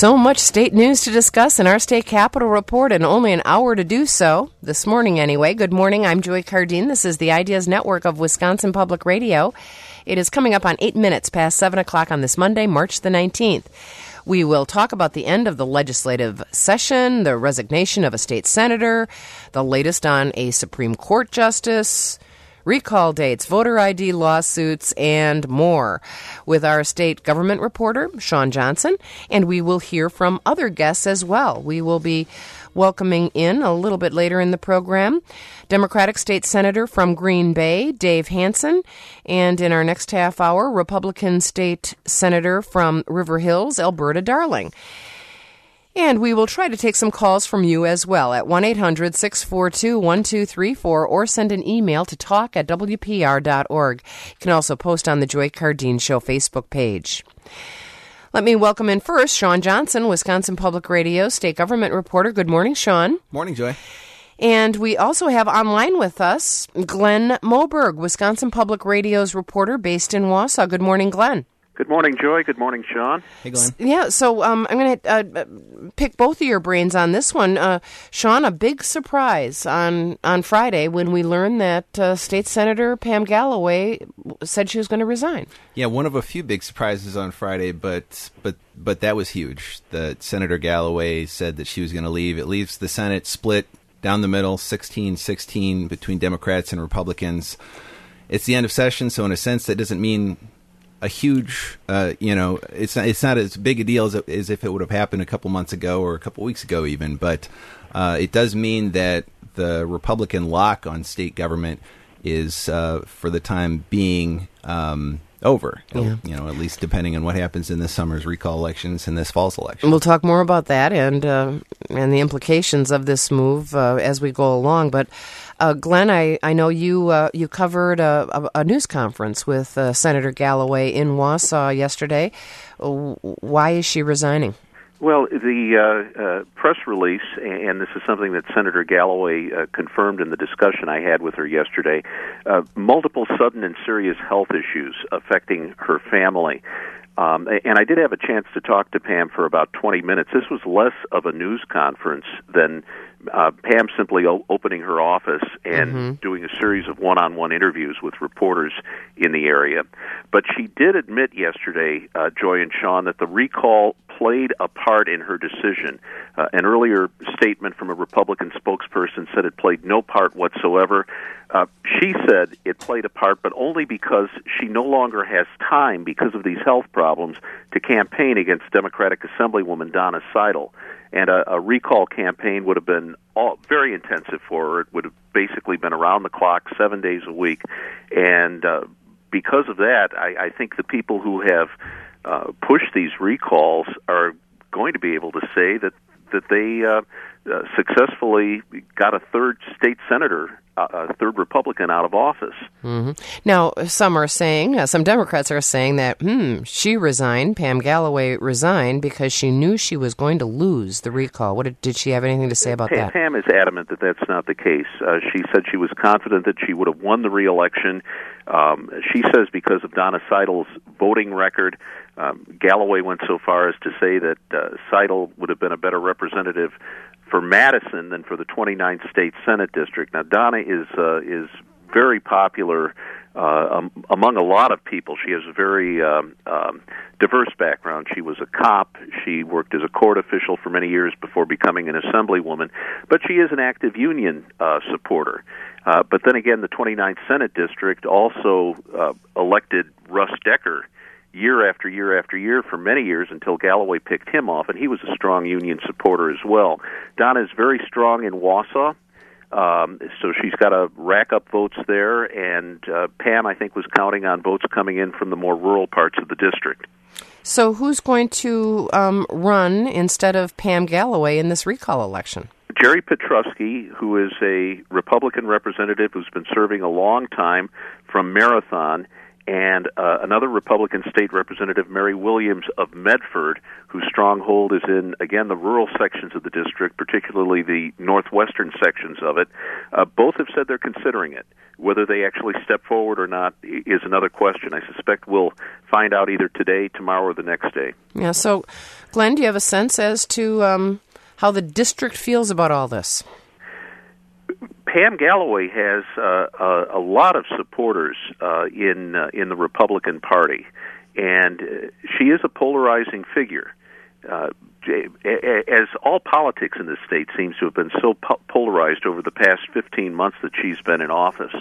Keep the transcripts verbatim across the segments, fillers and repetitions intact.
So much state news to discuss in our State Capitol Report, and only an hour to do so, this morning anyway. Good morning, I'm Joy Cardine. This is the Ideas Network of Wisconsin Public Radio. It is coming up on eight minutes past seven o'clock on this Monday, March the nineteenth. We will talk about the end of the legislative session, the resignation of a state senator, the latest on a Supreme Court justice, recall dates, voter I D lawsuits, and more with our state government reporter, Sean Johnson, and we will hear from other guests as well. We will be welcoming in a little bit later in the program Democratic State Senator from Green Bay, Dave Hansen, and in our next half hour, Republican State Senator from River Hills, Alberta Darling. And we will try to take some calls from you as well at one eight hundred six four two one two three four or send an email to talk at w p r dot org. You can also post on the Joy Cardine Show Facebook page. Let me welcome in first Sean Johnson, Wisconsin Public Radio State Government Reporter. Good morning, Sean. Morning, Joy. And we also have online with us Glenn Moberg, Wisconsin Public Radio's reporter based in Wausau. Good morning, Glenn. Good morning, Joy. Good morning, Sean. Hey, Glenn. Yeah, so um, I'm going to uh, pick both of your brains on this one. Uh, Sean, a big surprise on, on Friday when we learned that uh, State Senator Pam Galloway said she was going to resign. Yeah, one of a few big surprises on Friday, but but but that was huge. That Senator Galloway said that she was going to leave. It leaves the Senate split down the middle, sixteen sixteen between Democrats and Republicans. It's the end of session, so in a sense that doesn't mean a huge, uh, you know, it's not, it's not as big a deal as, as if it would have happened a couple months ago or a couple weeks ago even, but uh, it does mean that the Republican lock on state government is, uh, for the time being, um, over, yeah. You know, at least depending on what happens in this summer's recall elections and this fall's election. We'll talk more about that and uh, and the implications of this move uh, as we go along. But uh, Glenn, I, I know you uh, you covered a, a, a news conference with uh, Senator Galloway in Wausau yesterday. Why is she resigning? Well, the uh, uh, press release, and this is something that Senator Galloway uh, confirmed in the discussion I had with her yesterday, uh, multiple sudden and serious health issues affecting her family. Um, and I did have a chance to talk to Pam for about twenty minutes. This was less of a news conference than uh, Pam simply o- opening her office and mm-hmm. doing a series of one-on-one interviews with reporters in the area. But she did admit yesterday, uh, Joy and Sean, that the recall played a part in her decision. Uh, an earlier statement from a Republican spokesperson said it played no part whatsoever. Uh, she said it played a part, but only because she no longer has time, because of these health problems, to campaign against Democratic Assemblywoman Donna Seidel. And a, a recall campaign would have been all, very intensive for her. It would have basically been around the clock, seven days a week. And uh, because of that, I, I think the people who have uh, pushed these recalls are going to be able to say that, that they uh, uh, successfully got a third state senator, uh, a third Republican out of office. Mm-hmm. Now, some are saying, uh, some Democrats are saying that, hmm, she resigned, Pam Galloway resigned because she knew she was going to lose the recall. What did, did she have anything to say about Pam, that? Pam is adamant that that's not the case. Uh, she said she was confident that she would have won the re-election. Um, she says because of Donna Seidel's voting record. Um, Galloway went so far as to say that uh, Seidel would have been a better representative for Madison than for the twenty-ninth State Senate District. Now, Donna is uh, is very popular uh, um, among a lot of people. She has a very um, um, diverse background. She was a cop. She worked as a court official for many years before becoming an assemblywoman. But she is an active union uh, supporter. Uh, but then again, the twenty-ninth Senate District also uh, elected Russ Decker year after year after year for many years until Galloway picked him off, and he was a strong union supporter as well. Donna is very strong in Wausau, um, so she's got to rack up votes there, and uh, Pam, I think, was counting on votes coming in from the more rural parts of the district. So who's going to um, run instead of Pam Galloway in this recall election? Jerry Petrusky, who is a Republican representative who's been serving a long time from Marathon, and uh, another Republican state representative, Mary Williams of Medford, whose stronghold is in, again, the rural sections of the district, particularly the northwestern sections of it. Uh, both have said they're considering it. Whether they actually step forward or not is another question. I suspect we'll find out either today, tomorrow, or the next day. Yeah, so, Glenn, do you have a sense as to um, how the district feels about all this? Pam Galloway has uh, a, a lot of supporters uh, in uh, in the Republican Party, and uh, she is a polarizing figure. Uh, as all politics in this state seems to have been so po- polarized over the past fifteen months that she's been in office,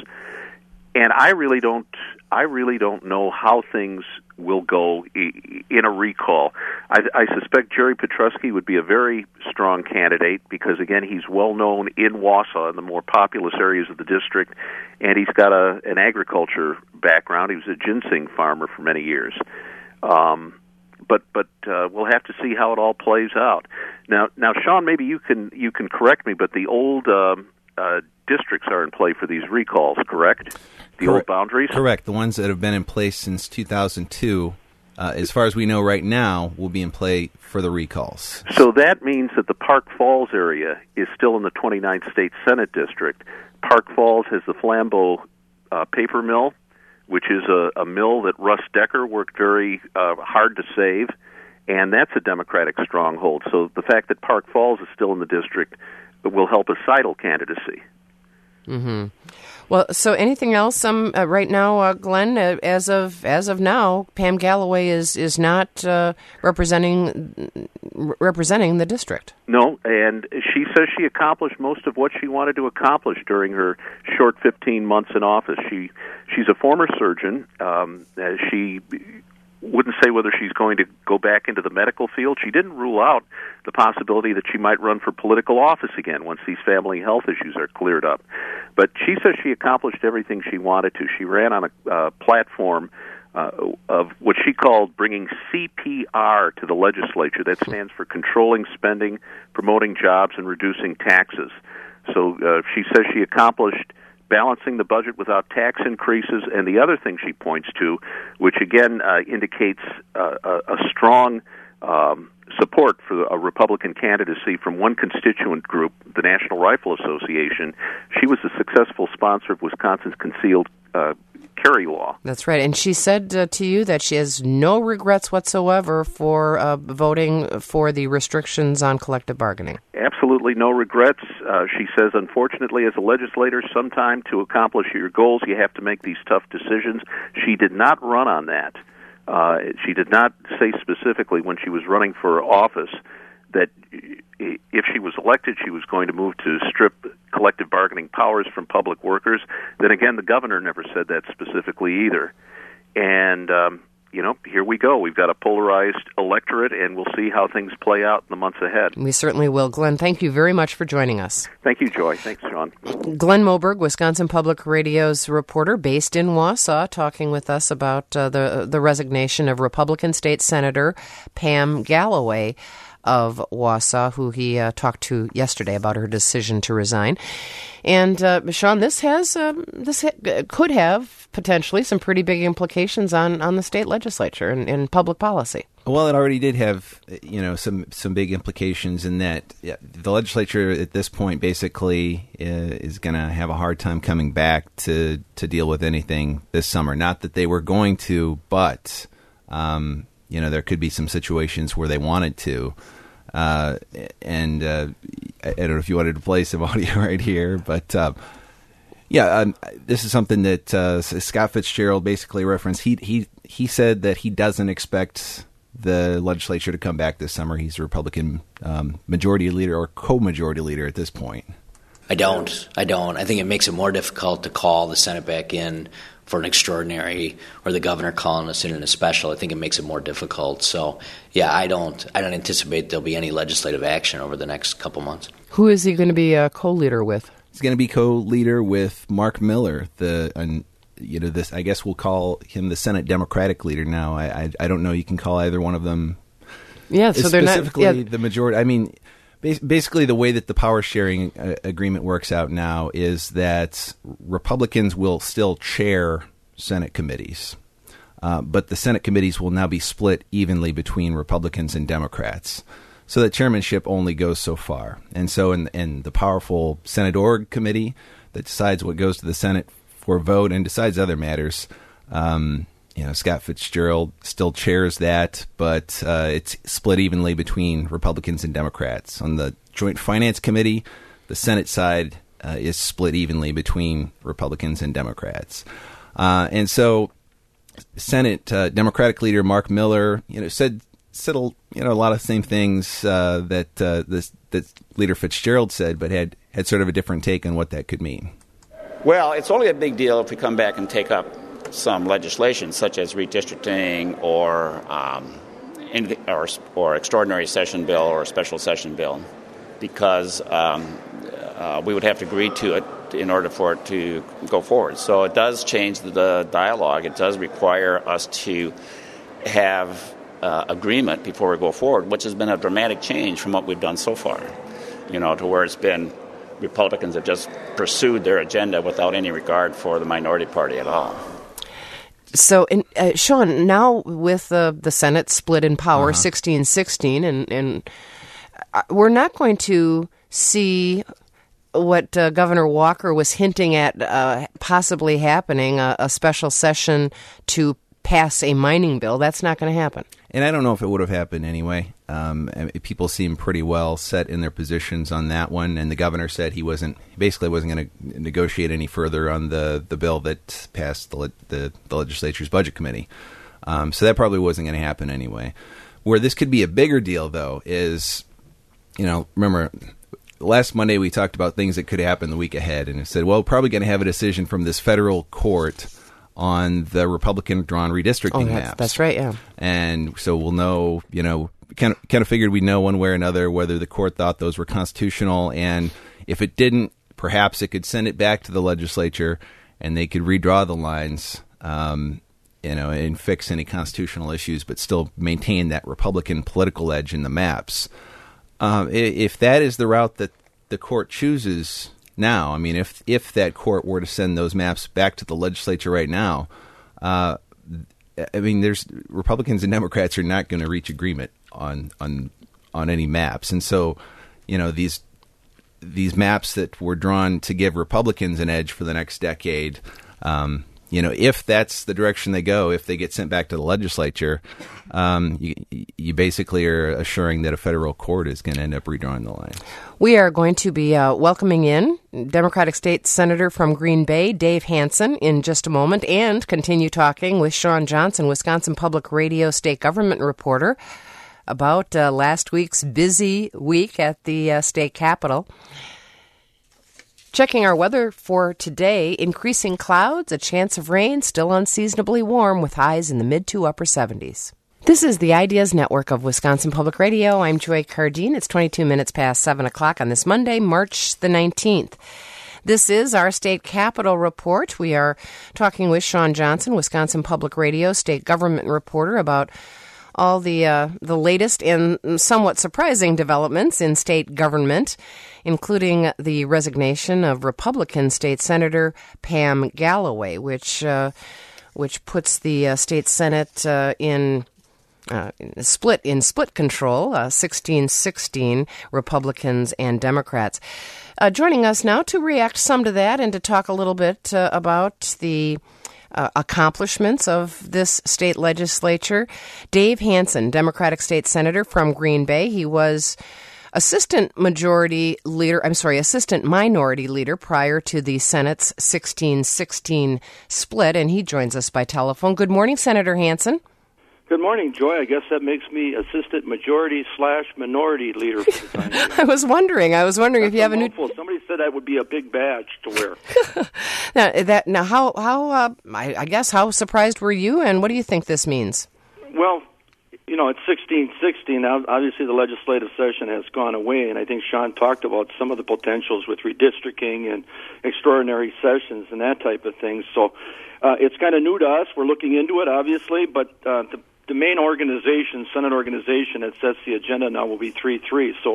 and I really don't, I really don't know how things will go in a recall. I, I suspect Jerry Petrusky would be a very strong candidate because, again, he's well known in Wausau, in the more populous areas of the district, and he's got a, an agriculture background. He was a ginseng farmer for many years. Um, but but uh, we'll have to see how it all plays out. Now, now, Sean, maybe you can you can correct me, but the old um, uh, districts are in play for these recalls, correct? The Correct. old boundaries? Correct. The ones that have been in place since two thousand two, uh, as far as we know right now, will be in play for the recalls. So that means that the Park Falls area is still in the twenty-ninth State Senate District. Park Falls has the Flambeau uh, paper mill, which is a, a mill that Russ Decker worked very uh, hard to save, and that's a Democratic stronghold. So the fact that Park Falls is still in the district will help a Seidel candidacy. Mm-hmm. Well, so anything else? Um, uh, right now, uh, Glenn, uh, as of as of now, Pam Galloway is is not uh, representing r- representing the district. No, and she says she accomplished most of what she wanted to accomplish during her short fifteen months in office. She she's a former surgeon. Um, uh, she wouldn't say whether she's going to go back into the medical field. She didn't rule out the possibility that she might run for political office again once these family health issues are cleared up. But she says she accomplished everything she wanted to. She ran on a uh, platform uh, of what she called bringing C P R to the legislature. That stands for controlling spending, promoting jobs, and reducing taxes. So uh, she says she accomplished balancing the budget without tax increases, and the other thing she points to, which again uh, indicates uh, a, a strong um, support for a Republican candidacy from one constituent group, the National Rifle Association. She was a successful sponsor of Wisconsin's concealed uh, carry law. That's right, and she said uh, to you that she has no regrets whatsoever for uh, voting for the restrictions on collective bargaining. Absolutely no regrets. Uh, she says, unfortunately, as a legislator, sometime to accomplish your goals, you have to make these tough decisions. She did not run on that. Uh, she did not say specifically when she was running for office that if she was elected, she was going to move to strip collective bargaining powers from public workers. Then again, the governor never said that specifically either. And, um, you know, here we go. We've got a polarized electorate, and we'll see how things play out in the months ahead. We certainly will. Glenn, thank you very much for joining us. Thank you, Joy. Thanks, Sean. Glenn Moberg, Wisconsin Public Radio's reporter based in Wausau, talking with us about uh, the the resignation of Republican State Senator Pam Galloway of Wausau, who he uh, talked to yesterday about her decision to resign. And uh, Sean, this has um, this ha- could have potentially some pretty big implications on, on the state legislature and, and public policy. Well, it already did have, you know, some some big implications in that yeah, the legislature at this point basically uh, is going to have a hard time coming back to to deal with anything this summer. Not that they were going to, but um, you know, there could be some situations where they wanted to. Uh, and uh, I don't know if you wanted to play some audio right here, but uh, yeah, um, this is something that uh, Scott Fitzgerald basically referenced. He he he said that he doesn't expect the legislature to come back this summer. He's a Republican um, majority leader or co-majority leader at this point. I don't. I don't. I think it makes it more difficult to call the Senate back in for an extraordinary, or the governor calling us in in a special. I think it makes it more difficult. So, yeah, I don't. I don't anticipate there'll be any legislative action over the next couple months. Who is he going to be a co-leader with? He's going to be co-leader with Mark Miller, the uh, you know this. I guess we'll call him the Senate Democratic leader now. I I, I don't know. You can call either one of them. Yeah, so they're not specifically yeah. the majority. I mean. Basically, the way that the power sharing uh, agreement works out now is that Republicans will still chair Senate committees. Uh, but the Senate committees will now be split evenly between Republicans and Democrats. So the chairmanship only goes so far. And so in, in the powerful Senate Org Committee that decides what goes to the Senate for vote and decides other matters, um, you know, Scott Fitzgerald still chairs that, but uh, it's split evenly between Republicans and Democrats. On the Joint Finance Committee, the Senate side uh, is split evenly between Republicans and Democrats. Uh, and so Senate uh, Democratic leader Mark Miller, you know, said said a, you know a lot of the same things uh, that uh, this that Leader Fitzgerald said, but had had sort of a different take on what that could mean. Well, it's only a big deal if we come back and take up some legislation, such as redistricting or um, in, or, or extraordinary session bill or a special session bill, because um, uh, we would have to agree to it in order for it to go forward. So it does change the dialogue. It does require us to have uh, agreement before we go forward, which has been a dramatic change from what we've done so far, you know, to where it's been Republicans have just pursued their agenda without any regard for the minority party at all. So, in, uh, Sean, now with uh, the Senate split in power, sixteen sixteen, uh-huh. and, and uh, we're not going to see what uh, Governor Walker was hinting at uh, possibly happening, uh, a special session to pass a mining bill. That's not going to happen. And I don't know if it would have happened anyway. Um, people seem pretty well set in their positions on that one, and the governor said he wasn't, basically wasn't going to negotiate any further on the, the bill that passed the, the, the legislature's budget committee. Um, so that probably wasn't going to happen anyway. Where this could be a bigger deal, though, is, you know, remember, last Monday we talked about things that could happen the week ahead, and it said, well, we're probably going to have a decision from this federal court on the Republican-drawn redistricting oh, that's, maps. That's right, yeah. And so we'll know, you know, kind of, kind of figured we'd know one way or another whether the court thought those were constitutional, and if it didn't, perhaps it could send it back to the legislature and they could redraw the lines, um, you know, and fix any constitutional issues, but still maintain that Republican political edge in the maps. Um, if that is the route that the court chooses now, I mean, if if that court were to send those maps back to the legislature right now, uh, I mean, there's Republicans and Democrats are not going to reach agreement on on on any maps, and so, you know, these these maps that were drawn to give Republicans an edge for the next decade, um, you know, if that's the direction they go, if they get sent back to the legislature, um, you, you basically are assuring that a federal court is going to end up redrawing the line. We are going to be uh, welcoming in Democratic State Senator from Green Bay, Dave Hansen, in just a moment, and continue talking with Shawn Johnson, Wisconsin Public Radio state government reporter, about uh, last week's busy week at the uh, state capitol. Checking our weather for today, increasing clouds, a chance of rain, still unseasonably warm with highs in the mid to upper seventies. This is the Ideas Network of Wisconsin Public Radio. I'm Joy Cardine. It's twenty-two minutes past seven o'clock on this Monday, March the nineteenth. This is our state capitol report. We are talking with Shawn Johnson, Wisconsin Public Radio state government reporter, about all the uh, the latest and somewhat surprising developments in state government, including the resignation of Republican State Senator Pam Galloway, which uh, which puts the uh, state Senate uh, in uh, split in split control, uh, sixteen sixteen Republicans and Democrats. Uh, joining us now to react some to that and to talk a little bit uh, about the Uh, accomplishments of this state legislature, Dave Hansen, Democratic State Senator from Green Bay. He was Assistant Majority Leader, I'm sorry, Assistant Minority Leader prior to the Senate's sixteen sixteen split, and he joins us by telephone. Good morning, Senator Hansen. Good morning, Joy. I guess that makes me Assistant Majority slash Minority Leader for the time being. I was wondering. I was wondering That's if you have a new. Somebody said that would be a big badge to wear. now, that now, how how uh, I, I guess how surprised were you, and what do you think this means? Well, you know, it's sixteen sixteen. Now, obviously, the legislative session has gone away, and I think Sean talked about some of the potentials with redistricting and extraordinary sessions and that type of thing. So, uh, it's kind of new to us. We're looking into it, obviously, but uh, the The main organization, Senate organization, that sets the agenda now will be three three. So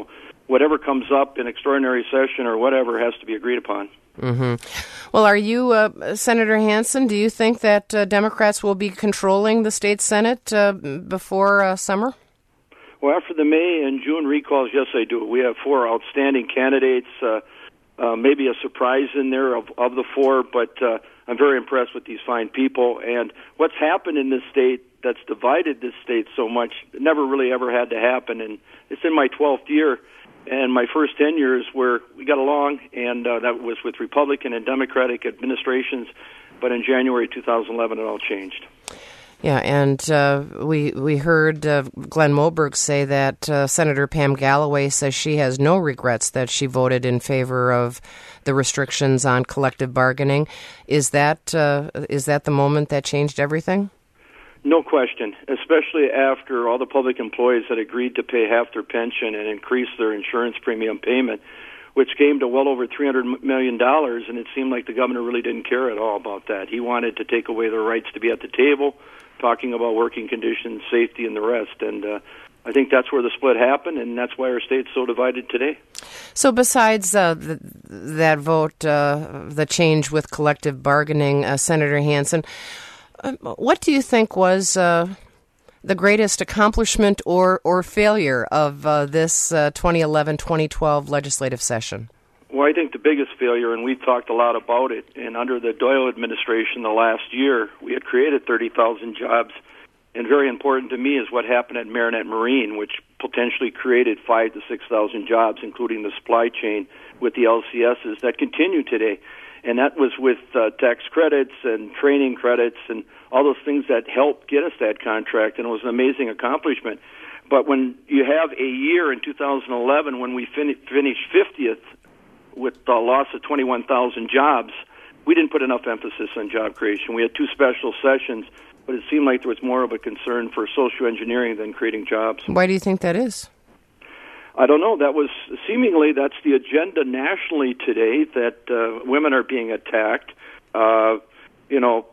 whatever comes up in extraordinary session or whatever has to be agreed upon. Mm-hmm. Well, are you, uh, Senator Hansen, do you think that uh, Democrats will be controlling the state Senate uh, before uh, summer? Well, after the May and June recalls, yes, I do. We have four outstanding candidates, uh, uh, maybe a surprise in there of, of the four, but uh, I'm very impressed with these fine people. And what's happened in this state that's divided this state so much never really ever had to happen. And it's in my twelfth year, and my first ten years where we got along, and uh, that was with Republican and Democratic administrations. But in January two thousand eleven, it all changed. Yeah, and uh, we we heard uh, Glenn Moberg say that uh, Senator Pam Galloway says she has no regrets that she voted in favor of the restrictions on collective bargaining. Is that uh, is that the moment that changed everything? No question, especially after all the public employees had agreed to pay half their pension and increase their insurance premium payment, which came to well over three hundred million dollars, and it seemed like the governor really didn't care at all about that. He wanted to take away their rights to be at the table, talking about working conditions, safety, and the rest. And uh, I think that's where the split happened, and that's why our state's so divided today. So besides uh, the, that vote, uh, the change with collective bargaining, uh, Senator Hansen, uh, what do you think was uh, the greatest accomplishment or, or failure of uh, this uh, twenty eleven twenty twelve legislative session? Well, I think the biggest failure, and we've talked a lot about it, and under the Doyle administration the last year, we had created thirty thousand jobs, and very important to me is what happened at Marinette Marine, which potentially created five to six thousand jobs, including the supply chain with the L C Ss that continue today. And that was with uh, tax credits and training credits and all those things that helped get us that contract, and it was an amazing accomplishment. But when you have a year in two thousand eleven when we fin- finished fiftieth with the loss of twenty-one thousand jobs, we didn't put enough emphasis on job creation. We had two special sessions, but it seemed like there was more of a concern for social engineering than creating jobs. Why do you think that is? I don't know. That was seemingly that's the agenda nationally today, that uh, women are being attacked. Uh, you know,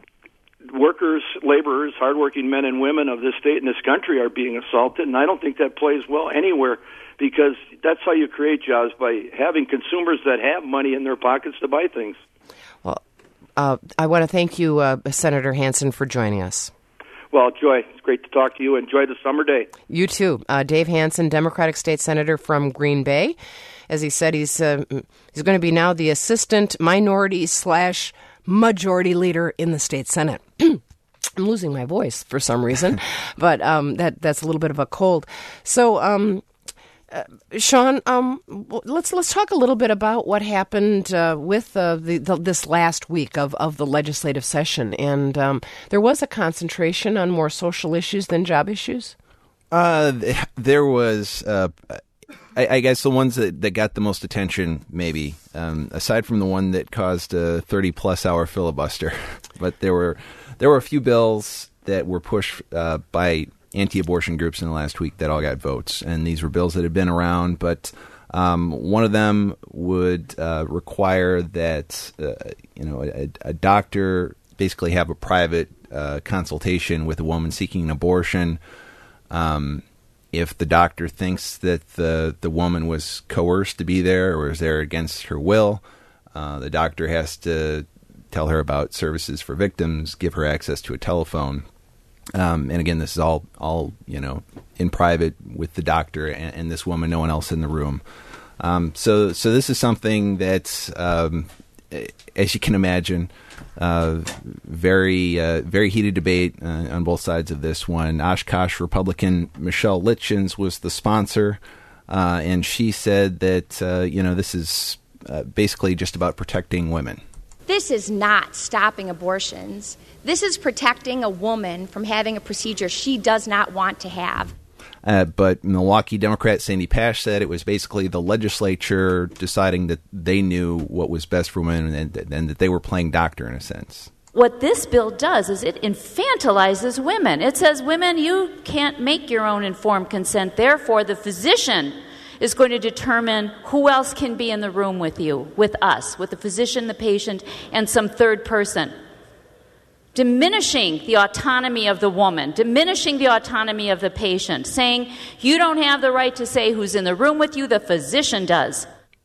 workers, laborers, hardworking men and women of this state and this country are being assaulted, and I don't think that plays well anywhere, because that's how you create jobs, by having consumers that have money in their pockets to buy things. Well, uh, I want to thank you, uh, Senator Hansen, for joining us. Well, Joy, it's great to talk to you. Enjoy the summer day. You too. Uh, Dave Hansen, Democratic State Senator from Green Bay. As he said, he's uh, he's going to be now the assistant minority slash majority leader in the state Senate. I'm losing my voice for some reason, but um, that that's a little bit of a cold. So, um, uh, Sean, um, let's let's talk a little bit about what happened uh, with uh, the, the this last week of, of the legislative session. And um, there was a concentration on more social issues than job issues. Uh, there was, uh, I, I guess, the ones that, that got the most attention, maybe, um, aside from the one that caused a thirty-plus hour filibuster. But there were there were a few bills that were pushed uh, by anti-abortion groups in the last week that all got votes, and these were bills that had been around, but um, one of them would uh, require that uh, you know a, a doctor basically have a private uh, consultation with a woman seeking an abortion. Um, if the doctor thinks that the the woman was coerced to be there or was there against her will, uh, the doctor has to tell her about services for victims, give her access to a telephone. Um, and again, this is all, all you know, in private with the doctor and, and this woman, no one else in the room. Um, so, so this is something that's, um, as you can imagine, uh, very, uh, very heated debate uh, on both sides of this one. Oshkosh Republican Michelle Litchens was the sponsor, uh, and she said that uh, you know this is uh, basically just about protecting women. This is not stopping abortions. This is protecting a woman from having a procedure she does not want to have. Uh, but Milwaukee Democrat Sandy Pash said it was basically the legislature deciding that they knew what was best for women and, and that they were playing doctor in a sense. What this bill does is it infantilizes women. It says, women, you can't make your own informed consent. Therefore, the physician is going to determine who else can be in the room with you, with us, with the physician, the patient, and some third person diminishing the autonomy of the woman, diminishing the autonomy of the patient, saying you don't have the right to say who's in the room with you, the physician does.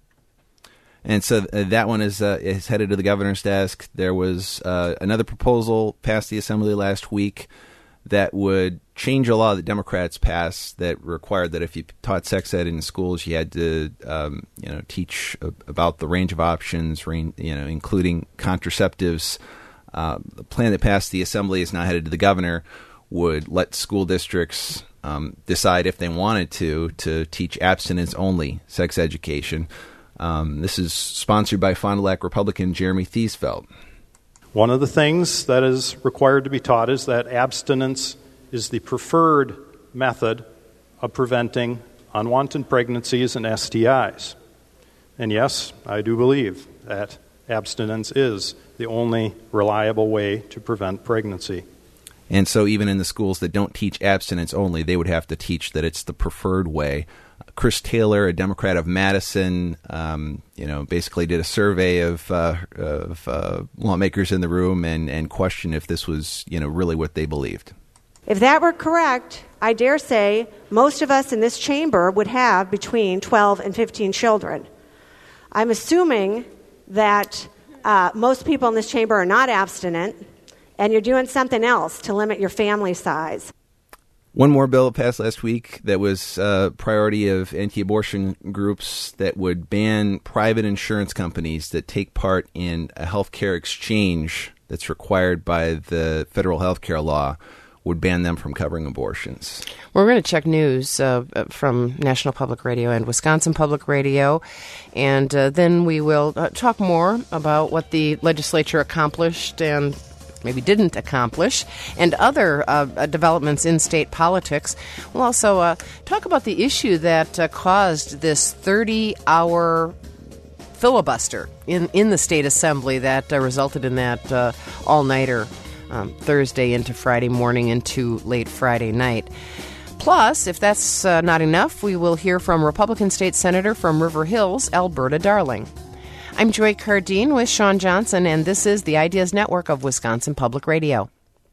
And so uh, that one is uh, is headed to the governor's desk. There was uh, another proposal passed the assembly last week that would change a law that Democrats passed that required that if you taught sex ed in schools, you had to um, you know teach about the range of options, you know, including contraceptives. Uh, the plan that passed the assembly is now headed to the governor, would let school districts um, decide if they wanted to to teach abstinence-only sex education. Um, this is sponsored by Fond du Lac Republican Jeremy Thiesfeld. One of the things that is required to be taught is that abstinence is the preferred method of preventing unwanted pregnancies and S T Is. And yes, I do believe that abstinence is the only reliable way to prevent pregnancy. And so even in the schools that don't teach abstinence only, they would have to teach that it's the preferred way. Chris Taylor, a Democrat of Madison, um, you know, basically did a survey of, uh, of uh, lawmakers in the room and, and questioned if this was, you know, really what they believed. If that were correct, I dare say most of us in this chamber would have between twelve and fifteen children. I'm assuming that uh, most people in this chamber are not abstinent, and you're doing something else to limit your family size. One more bill passed last week that was a priority of anti-abortion groups that would ban private insurance companies that take part in a health care exchange that's required by the federal health care law, would ban them from covering abortions. We're going to check news uh, from National Public Radio and Wisconsin Public Radio, and uh, then we will uh, talk more about what the legislature accomplished and maybe didn't accomplish, and other uh, developments in state politics. We'll also uh, talk about the issue that uh, caused this thirty-hour filibuster in, in the state assembly that uh, resulted in that uh, all-nighter um, Thursday into Friday morning into late Friday night. Plus, if that's uh, not enough, we will hear from Republican State Senator from River Hills, Alberta Darling. I'm Joy Cardine with Sean Johnson, and this is the Ideas Network of Wisconsin Public Radio.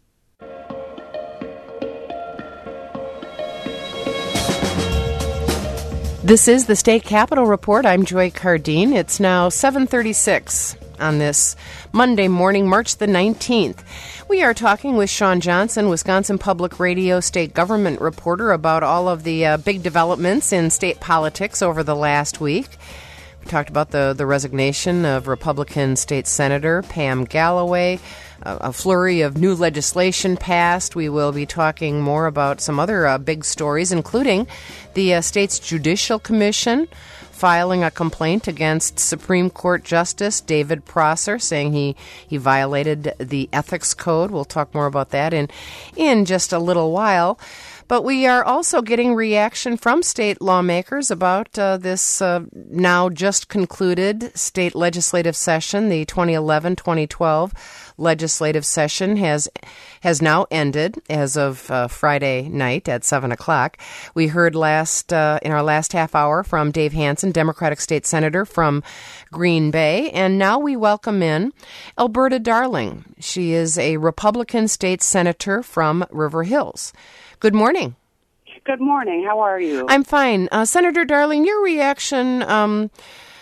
This is the State Capitol Report. I'm Joy Cardine. It's now seven thirty-six on this Monday morning, March the nineteenth. We are talking with Sean Johnson, Wisconsin Public Radio state government reporter, about all of the uh, big developments in state politics over the last week. We talked about the, the resignation of Republican State Senator Pam Galloway, a, a flurry of new legislation passed. We will be talking more about some other uh, big stories, including the uh, state's Judicial Commission filing a complaint against Supreme Court Justice David Prosser, saying he, he violated the ethics code. We'll talk more about that in, in just a little while. But we are also getting reaction from state lawmakers about uh, this uh, now just concluded state legislative session. The twenty eleven twenty twelve legislative session has has now ended as of uh, Friday night at seven o'clock. We heard last uh, in our last half hour from Dave Hansen, Democratic State Senator from Green Bay. And now we welcome in Alberta Darling. She is a Republican State Senator from River Hills. Good morning. Good morning. How are you? I'm fine. Uh, Senator Darling, your reaction um,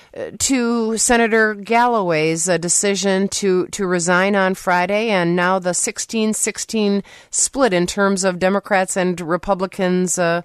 to Senator Galloway's uh, decision to, to resign on Friday, and now the sixteen sixteen split in terms of Democrats and Republicans uh,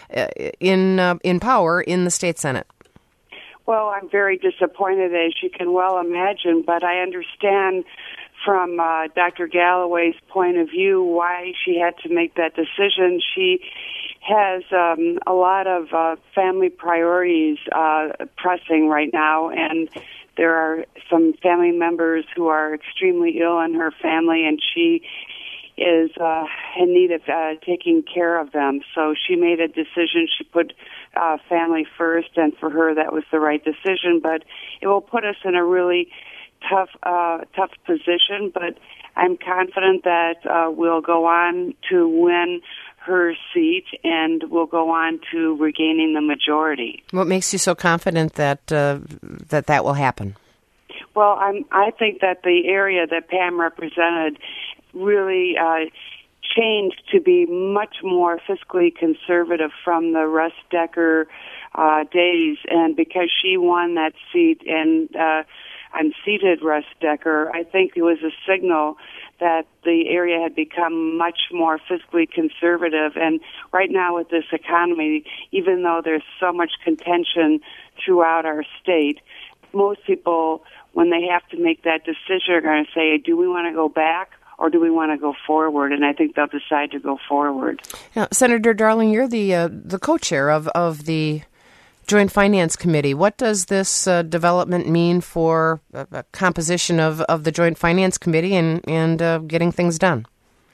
in uh, in power in the state Senate. Well, I'm very disappointed, as you can well imagine, but I understand from uh, Doctor Galloway's point of view why she had to make that decision. She has um, a lot of uh, family priorities uh, pressing right now, and there are some family members who are extremely ill in her family, and she is uh, in need of uh, taking care of them. So she made a decision. She put uh, family first, and for her that was the right decision, but it will put us in a really tough uh, tough position, but I'm confident that uh, we'll go on to win her seat and we'll go on to regaining the majority. What makes you so confident that uh, that that will happen? Well, I'm, I think that the area that Pam represented really uh, changed to be much more fiscally conservative from the Russ Decker uh, days. And because she won that seat and uh, unseated Russ Decker, I think it was a signal that the area had become much more fiscally conservative. And right now with this economy, even though there's so much contention throughout our state, most people, when they have to make that decision, are going to say, do we want to go back or do we want to go forward? And I think they'll decide to go forward. Now, Senator Darling, you're the uh, the co-chair of, of the Joint Finance Committee. What does this uh, development mean for uh, a composition of, of the Joint Finance Committee and, and uh, getting things done?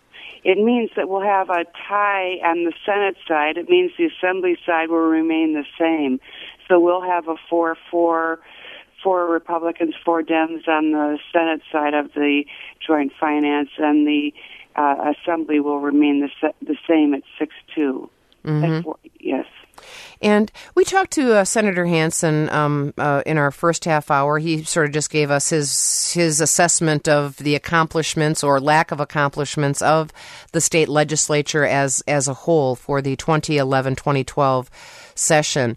It means that we'll have a tie on the Senate side. It means the Assembly side will remain the same. So we'll have a four four, four Republicans, four Dems on the Senate side of the Joint Finance, and the uh, Assembly will remain the, the same at six two. Mm-hmm. Yes. And we talked to uh, Senator Hansen um, uh, in our first half hour. He sort of just gave us his his assessment of the accomplishments or lack of accomplishments of the state legislature as as a whole for the twenty eleven twenty twelve session.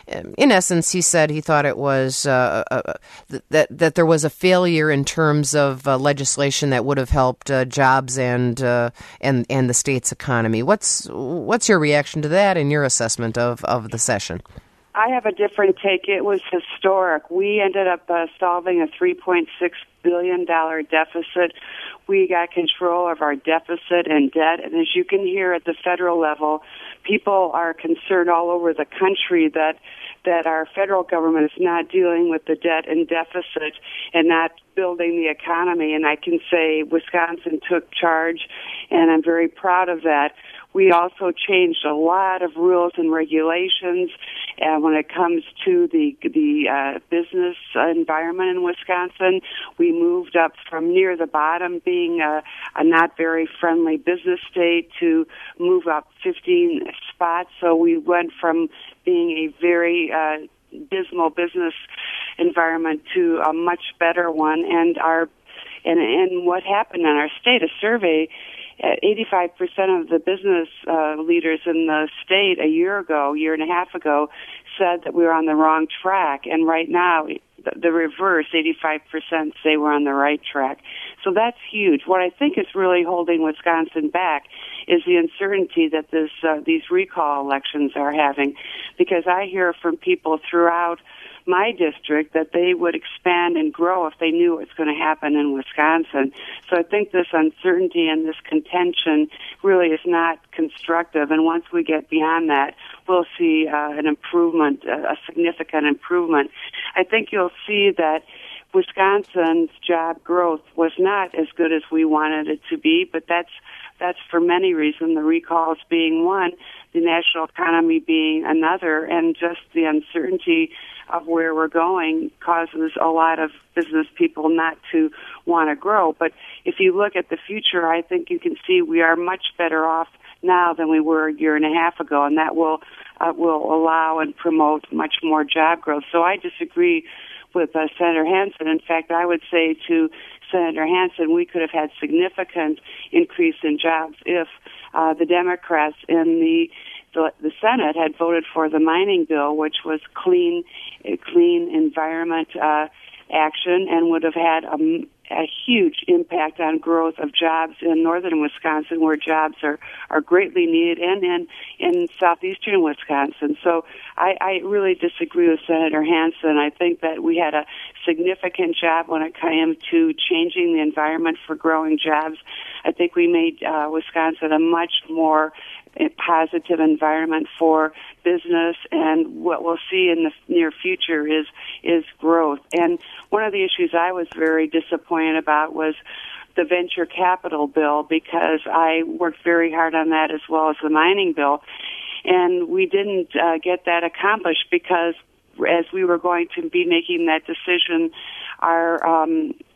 In essence, he said he thought it was uh, uh, that that there was a failure in terms of uh, legislation that would have helped uh, jobs and uh, and and the state's economy. What's what's your reaction to that and your assessment of, of the session? I have a different take. It was historic. We ended up uh, solving a three point six billion dollars deficit. We got control of our deficit and debt. And as you can hear at the federal level, people are concerned all over the country that that our federal government is not dealing with the debt and deficit and not building the economy. And I can say Wisconsin took charge, and I'm very proud of that. We also changed a lot of rules and regulations uh, when it comes to the the uh, business environment in Wisconsin. We moved up from near the bottom, being a, a not very friendly business state, to move up fifteen spots. So we went from being a very uh, dismal business environment to a much better one. And our and and what happened in our state, a survey. eighty-five percent of the business uh, leaders in the state a year ago, year and a half ago, said that we were on the wrong track. And right now, the, the reverse, eighty-five percent say we're on the right track. So that's huge. What I think is really holding Wisconsin back is the uncertainty that this uh, these recall elections are having. Because I hear from people throughout my district that they would expand and grow if they knew what's going to happen in Wisconsin. So I think this uncertainty and this contention really is not constructive. And once we get beyond that, we'll see uh, an improvement, a significant improvement. I think you'll see that Wisconsin's job growth was not as good as we wanted it to be, but that's that's for many reasons, the recalls being one, the national economy being another, and just the uncertainty of where we're going causes a lot of business people not to want to grow. But if you look at the future, I think you can see we are much better off now than we were a year and a half ago, and that will uh, will allow and promote much more job growth. So I disagree with uh, Senator Hansen. In fact, I would say to Senator Hansen, we could have had significant increase in jobs if uh, the Democrats in the, the the Senate had voted for the mining bill, which was clean, a clean environment uh, action, and would have had a, a huge impact on growth of jobs in northern Wisconsin, where jobs are, are greatly needed, and in, in southeastern Wisconsin. So I, I really disagree with Senator Hansen. I think that we had a significant job when it came to changing the environment for growing jobs. I think we made uh, Wisconsin a much more positive environment for business, and what we'll see in the near future is is growth. And one of the issues I was very disappointed about was the venture capital bill, because I worked very hard on that as well as the mining bill, and we didn't uh, get that accomplished because as we were going to be making that decision, our um,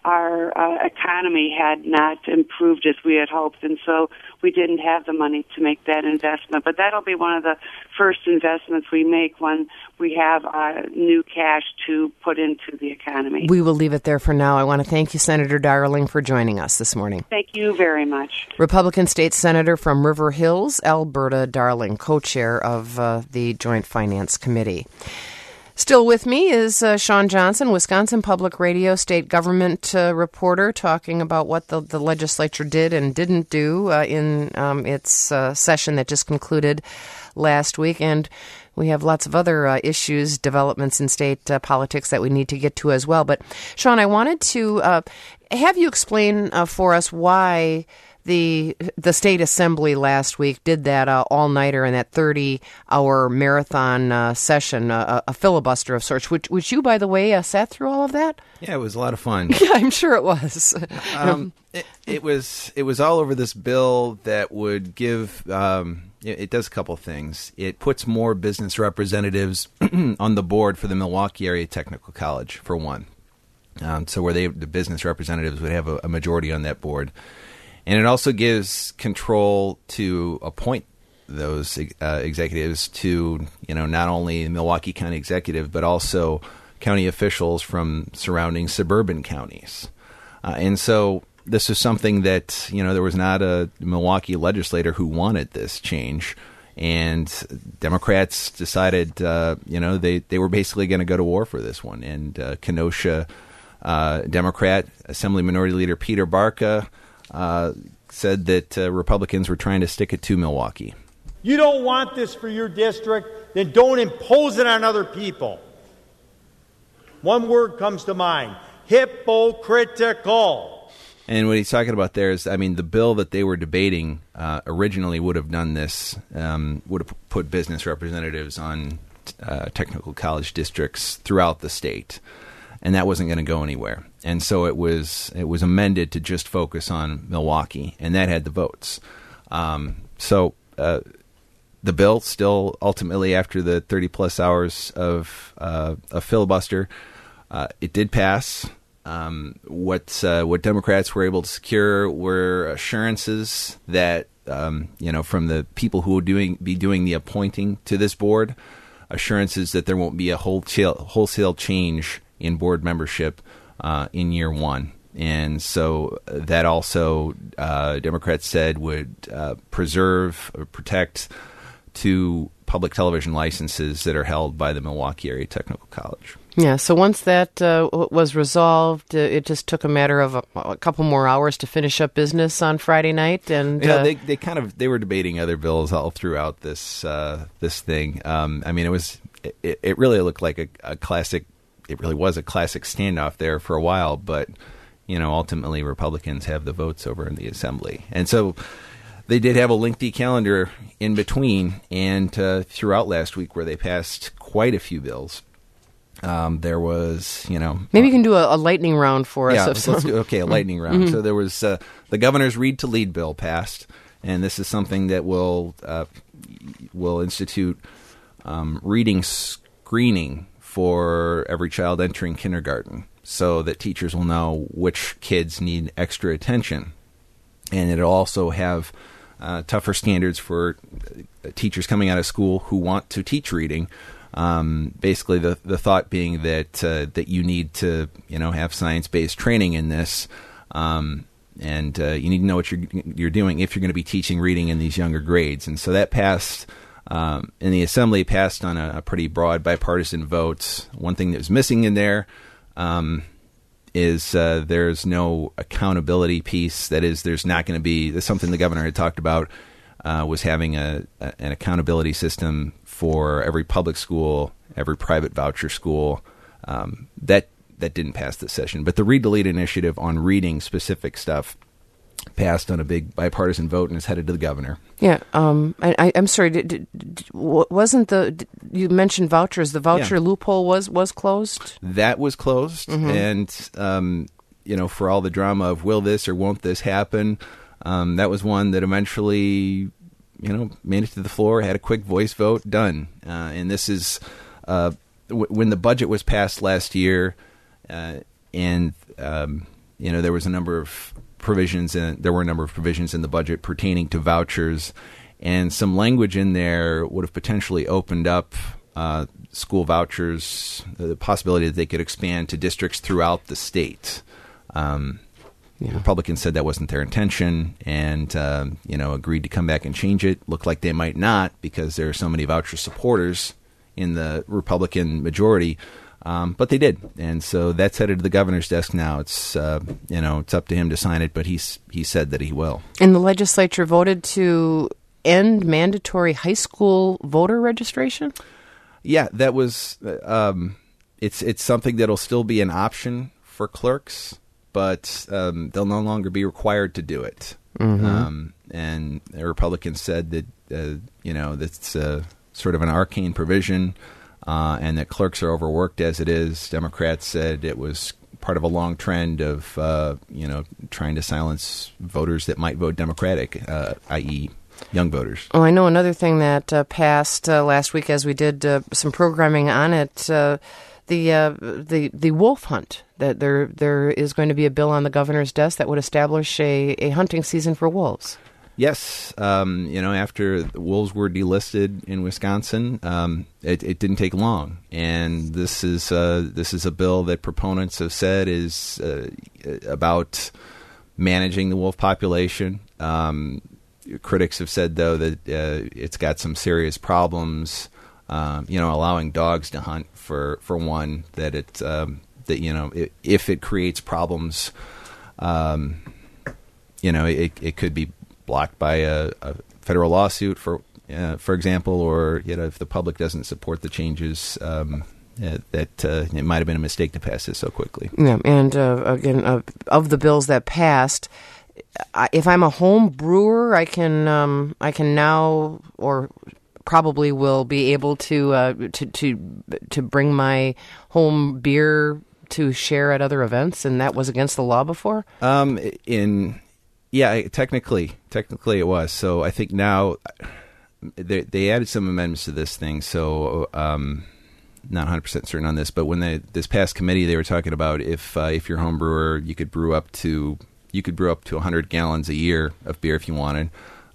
our uh, economy had not improved as we had hoped, and so we didn't have the money to make that investment. But that'll be one of the first investments we make when we have uh, new cash to put into the economy. We will leave it there for now. I want to thank you, Senator Darling, for joining us this morning. Thank you very much. Republican State Senator from River Hills, Alberta Darling, co-chair of uh, the Joint Finance Committee. Still with me is uh, Sean Johnson, Wisconsin Public Radio state government uh, reporter, talking about what the, the legislature did and didn't do uh, in um, its uh, session that just concluded last week. And we have lots of other uh, issues, developments in state uh, politics that we need to get to as well. But, Sean, I wanted to uh, have you explain uh, for us why The the state assembly last week did that uh, all-nighter and that thirty-hour marathon uh, session, uh, a filibuster of sorts, which, which you, by the way, uh, sat through all of that? Yeah, it was a lot of fun. Yeah, I'm sure it was. um, it, it was it was all over this bill that would give, um, it, it does a couple things. It puts more business representatives on the board for the Milwaukee Area Technical College, for one. Um, so where they the business representatives would have a, a majority on that board. And it also gives control to appoint those uh, executives to, you know, not only the Milwaukee County executive, but also county officials from surrounding suburban counties. Uh, and so this is something that, you know, there was not a Milwaukee legislator who wanted this change. And Democrats decided, uh, you know, they, they were basically going to go to war for this one. And uh, Kenosha uh, Democrat Assembly Minority Leader Peter Barca Uh, said that uh, Republicans were trying to stick it to Milwaukee. You don't want this for your district, then don't impose it on other people. One word comes to mind: hypocritical. And what he's talking about there is, I mean, the bill that they were debating uh, originally would have done this, um, would have put business representatives on uh, technical college districts throughout the state. And that wasn't going to go anywhere. And so it was it was amended to just focus on Milwaukee, and that had the votes. Um, so uh, the bill still ultimately, after the thirty-plus hours of uh, a filibuster, uh, it did pass. Um, what uh, what Democrats were able to secure were assurances that, um, you know, from the people who will doing be doing the appointing to this board, assurances that there won't be a wholesale, wholesale change in board membership uh, in year one. And so that also, uh, Democrats said, would uh, preserve or protect two public television licenses that are held by the Milwaukee Area Technical College. Yeah, so once that uh, was resolved, uh, it just took a matter of a, a couple more hours to finish up business on Friday night. And yeah, uh, they they kind of they were debating other bills all throughout this uh, this thing. Um, I mean, it was it, it really looked like a, a classic. It really was a classic standoff there for a while, but, you know, ultimately Republicans have the votes over in the assembly. And so they did have a lengthy calendar in between, and uh, throughout last week where they passed quite a few bills. Um, there was, you know... Maybe you can do a, a lightning round for us. Yeah, let's do, okay, a lightning round. Mm-hmm. So there was uh, the governor's Read to Lead bill passed, and this is something that will, uh, will institute um, reading screening for every child entering kindergarten, so that teachers will know which kids need extra attention. And it'll also have uh, tougher standards for teachers coming out of school who want to teach reading. Um, basically, the the thought being that uh, that you need to, you know, have science-based training in this, um, and uh, you need to know what you're you're doing if you're going to be teaching reading in these younger grades. And so that passed. Um, and the assembly passed on a, a pretty broad bipartisan vote. One thing that was missing in there um, is uh, there's no accountability piece. That is, there's not going to be, that's something the governor had talked about, uh, was having a, a an accountability system for every public school, every private voucher school. Um, that that didn't pass this session. But the Read to Lead initiative on reading specific stuff passed on a big bipartisan vote and is headed to the governor. Yeah, um, I, I'm sorry. Did, did, wasn't the did, you mentioned vouchers? The voucher yeah. loophole was was closed. That was closed, mm-hmm. and um, you know, for all the drama of will this or won't this happen, um, that was one that eventually, you know, made it to the floor, had a quick voice vote, done. Uh, and this is uh, w- when the budget was passed last year, uh, and um, you know, there was a number of provisions, and there were a number of provisions in the budget pertaining to vouchers, and some language in there would have potentially opened up uh, school vouchers, the possibility that they could expand to districts throughout the state. Um, yeah. Republicans said that wasn't their intention, and uh, you know, agreed to come back and change it. Looked like they might not because there are so many voucher supporters in the Republican majority. Um, but they did, and so that's headed to the governor's desk now. It's uh, you know it's up to him to sign it, but he's he said that he will. And the legislature voted to end mandatory high school voter registration. Yeah, that was. Um, it's it's something that'll still be an option for clerks, but um, they'll no longer be required to do it. Mm-hmm. Um, and the Republicans said that uh, you know that's uh, sort of an arcane provision. Uh, and that clerks are overworked as it is. Democrats said it was part of a long trend of, uh, you know, trying to silence voters that might vote Democratic, uh, that is young voters. Well, I know another thing that uh, passed uh, last week as we did uh, some programming on it, uh, the uh, the the wolf hunt. That there there is going to be a bill on the governor's desk that would establish a, a hunting season for wolves. Yes, um, you know, after the wolves were delisted in Wisconsin, um, it, it didn't take long, and this is uh, this is a bill that proponents have said is uh, about managing the wolf population. Um, critics have said, though, that uh, it's got some serious problems. Um, you know, allowing dogs to hunt for, for one, that it um, that you know it, if it creates problems, um, you know, it it could be blocked by a, a federal lawsuit, for uh, for example, or you know, if the public doesn't support the changes, um, uh, that uh, it might have been a mistake to pass this so quickly. Yeah, and uh, again, uh, of the bills that passed, I, if I'm a home brewer, I can um, I can now or probably will be able to uh, to to to bring my home beer to share at other events, and that was against the law before. Um, in Yeah, technically, technically it was. So I think now they, they added some amendments to this thing. So um, not one hundred percent certain on this, but when they, this past committee, they were talking about if uh, if you're a home brewer, you could brew up to you could brew up to one hundred gallons a year of beer if you wanted.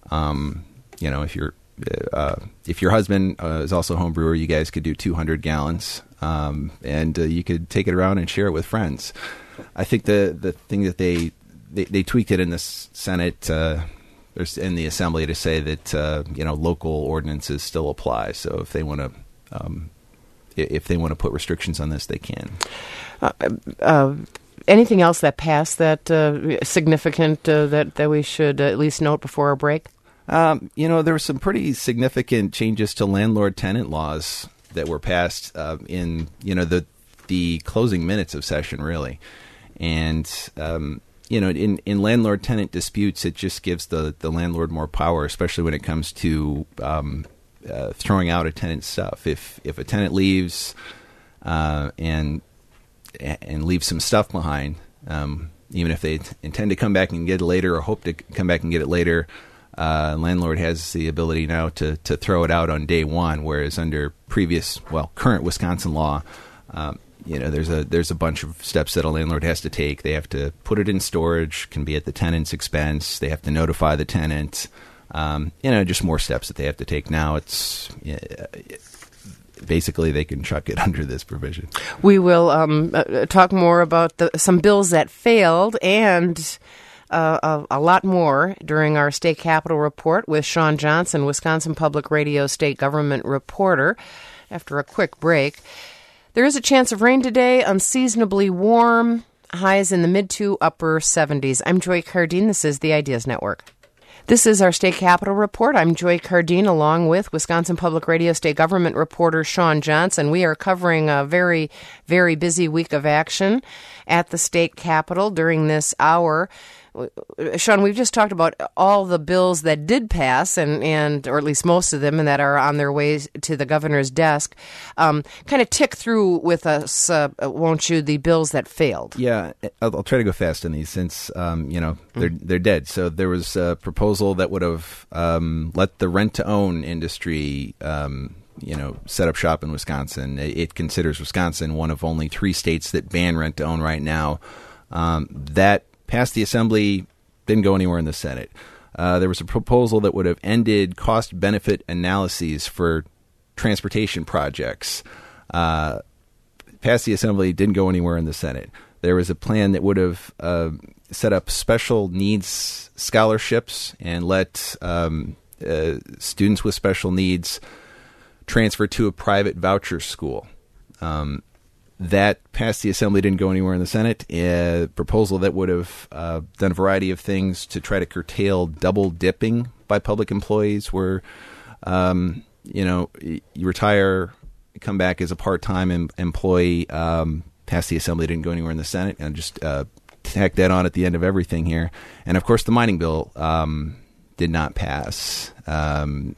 Um, you know, if you're uh, if your husband uh, is also a home brewer, you guys could do two hundred gallons, um, and uh, you could take it around and share it with friends. I think the the thing that they They, they tweaked it in the Senate, uh, in the Assembly, to say that uh, you know local ordinances still apply. So if they want to, um, if they want to put restrictions on this, they can. Uh, uh, anything else that passed that uh, significant uh, that that we should at least note before our break? Um, you know, there were some pretty significant changes to landlord-tenant laws that were passed uh, in you know the the closing minutes of session, really, and. Um, You know, in, in landlord-tenant disputes, it just gives the, the landlord more power, especially when it comes to um, uh, throwing out a tenant's stuff. If if a tenant leaves uh, and and leaves some stuff behind, um, even if they t- intend to come back and get it later or hope to come back and get it later, uh, landlord has the ability now to, to throw it out on day one, whereas under previous, well, current Wisconsin law, um, You know, there's a there's a bunch of steps that a landlord has to take. They have to put it in storage, can be at the tenant's expense. They have to notify the tenant. Um, you know, just more steps that they have to take. Now it's uh, basically they can chuck it under this provision. We will um, uh, talk more about the, some bills that failed and uh, a, a lot more during our State Capitol Report with Shawn Johnson, Wisconsin Public Radio State Government Reporter, after a quick break. There is a chance of rain today, unseasonably warm, highs in the mid to upper seventies. I'm Joy Cardine. This is the Ideas Network. This is our State Capitol Report. I'm Joy Cardine, along with Wisconsin Public Radio State Government reporter Shawn Johnson. We are covering a very, very busy week of action at the State Capitol during this hour. Shawn, we've just talked about all the bills that did pass, and, and or at least most of them, and that are on their way to the governor's desk. Um, kind of tick through with us, uh, won't you, the bills that failed? Yeah, I'll, I'll try to go fast on these since, um, you know, they're, they're dead. So there was a proposal that would have um, let the rent-to-own industry um, you know, set up shop in Wisconsin. It considers Wisconsin one of only three states that ban rent-to-own right now. Um, that passed the Assembly, didn't go anywhere in the Senate. Uh, there was a proposal that would have ended cost-benefit analyses for transportation projects. Uh, passed the Assembly, didn't go anywhere in the Senate. There was a plan that would have uh, set up special needs scholarships and let um, uh, students with special needs transfer to a private voucher school. Um, that passed the Assembly, didn't go anywhere in the Senate. A proposal that would have uh, done a variety of things to try to curtail double dipping by public employees where, um, you know, you retire, come back as a part-time em- employee, um, passed the Assembly, didn't go anywhere in the Senate, and just uh, tack that on at the end of everything here. And, of course, the mining bill um, did not pass. Um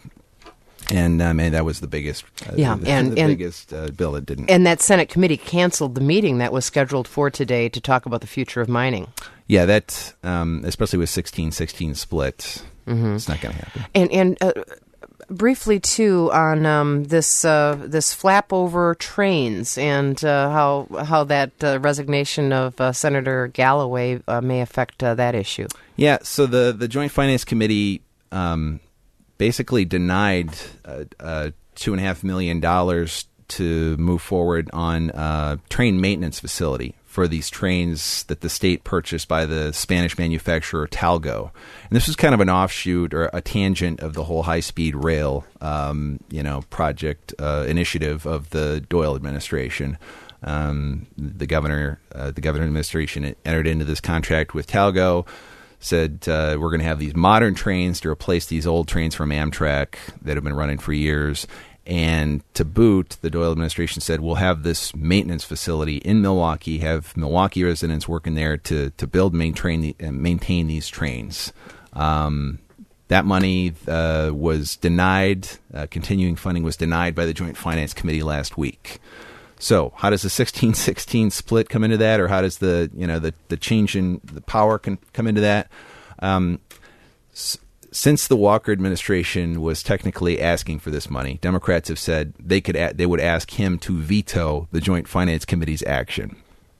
And um, and that was the biggest, uh, yeah, the, and, the and, biggest uh, bill that didn't. And that Senate committee canceled the meeting that was scheduled for today to talk about the future of mining. Yeah, that um, especially with sixteen sixteen split, mm-hmm. it's not going to happen. And and uh, briefly too on um, this uh, this flap over trains and uh, how how that uh, resignation of uh, Senator Galloway uh, may affect uh, that issue. Yeah, so the the Joint Finance Committee. Um, basically denied uh, uh, two and a half million dollars to move forward on a train maintenance facility for these trains that the state purchased by the Spanish manufacturer Talgo. And this was kind of an offshoot or a tangent of the whole high-speed rail, um, you know, project uh, initiative of the Doyle administration. Um, the governor, uh, the governor administration entered into this contract with Talgo. Said uh, we're going to have these modern trains to replace these old trains from Amtrak that have been running for years. And to boot, the Doyle administration said we'll have this maintenance facility in Milwaukee, have Milwaukee residents working there to to build, maintain, the, uh, maintain these trains. Um, that money uh, was denied. Uh, continuing funding was denied by the Joint Finance Committee last week. So how does the sixteen sixteen split come into that, or how does the you know the, the change in the power can come into that? Um, s- since the Walker administration was technically asking for this money, Democrats have said they could a- they would ask him to veto the Joint Finance Committee's action.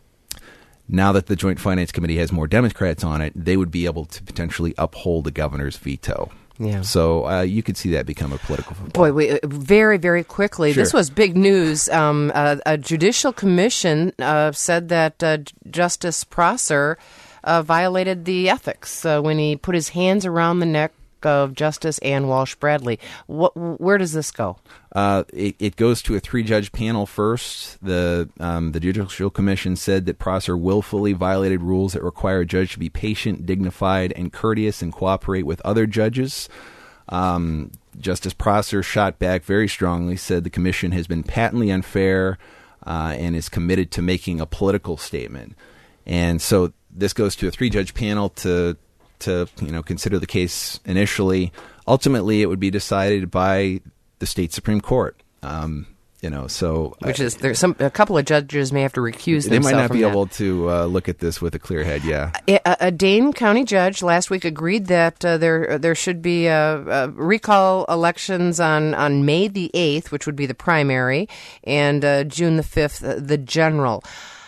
Now that the Joint Finance Committee has more Democrats on it, they would be able to potentially uphold the governor's veto. Yeah. So uh, you could see that become a political football. Boy, we, very, very quickly. Sure. This was big news. Um, uh, a judicial commission uh, said that uh, Justice Prosser uh, violated the ethics uh, when he put his hands around the neck of Justice Ann Walsh Bradley. What, where does this go? Uh, it, it goes to a three-judge panel first. The um, the Judicial Commission said that Prosser willfully violated rules that require a judge to be patient, dignified, and courteous and cooperate with other judges. Um, Justice Prosser shot back very strongly, said the commission has been patently unfair uh, and is committed to making a political statement. And so this goes to a three-judge panel to to you know consider the case initially. Ultimately, it would be decided by the state Supreme Court. Um, you know, so which is there's some a couple of judges may have to recuse themselves. They might not from be that. able to uh, look at this with a clear head. Yeah, a, a Dane County judge last week agreed that uh, there there should be uh, uh, recall elections on, on May the eighth, which would be the primary, and uh, June the fifth, uh, the general.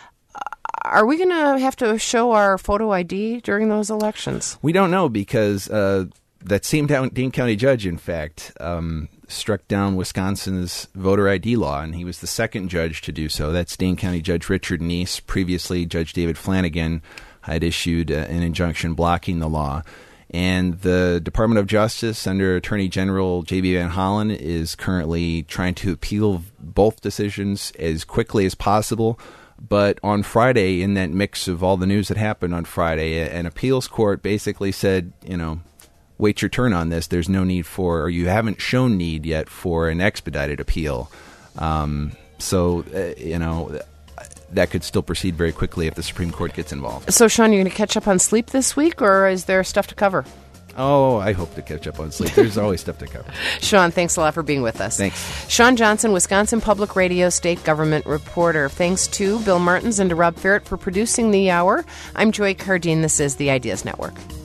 Are we going to have to show our photo I D during those elections? We don't know because uh, that same Dane County judge, in fact, um, struck down Wisconsin's voter I D law, and he was the second judge to do so. That's Dane County Judge Richard Neese. Previously, Judge David Flanagan had issued uh, an injunction blocking the law. And the Department of Justice, under Attorney General J B Van Hollen, is currently trying to appeal both decisions as quickly as possible. But on Friday, in that mix of all the news that happened on Friday, an appeals court basically said, you know, wait your turn on this. There's no need for, or you haven't shown need yet for an expedited appeal. Um, so, uh, you know, that could still proceed very quickly if the Supreme Court gets involved. So, Sean, you're going to catch up on sleep this week, or is there stuff to cover? Oh, I hope to catch up on sleep. There's always stuff to cover. Sean, thanks a lot for being with us. Thanks. Sean Johnson, Wisconsin Public Radio State Government Reporter. Thanks to Bill Martins and to Rob Ferret for producing the hour. I'm Joy Cardine. This is the Ideas Network.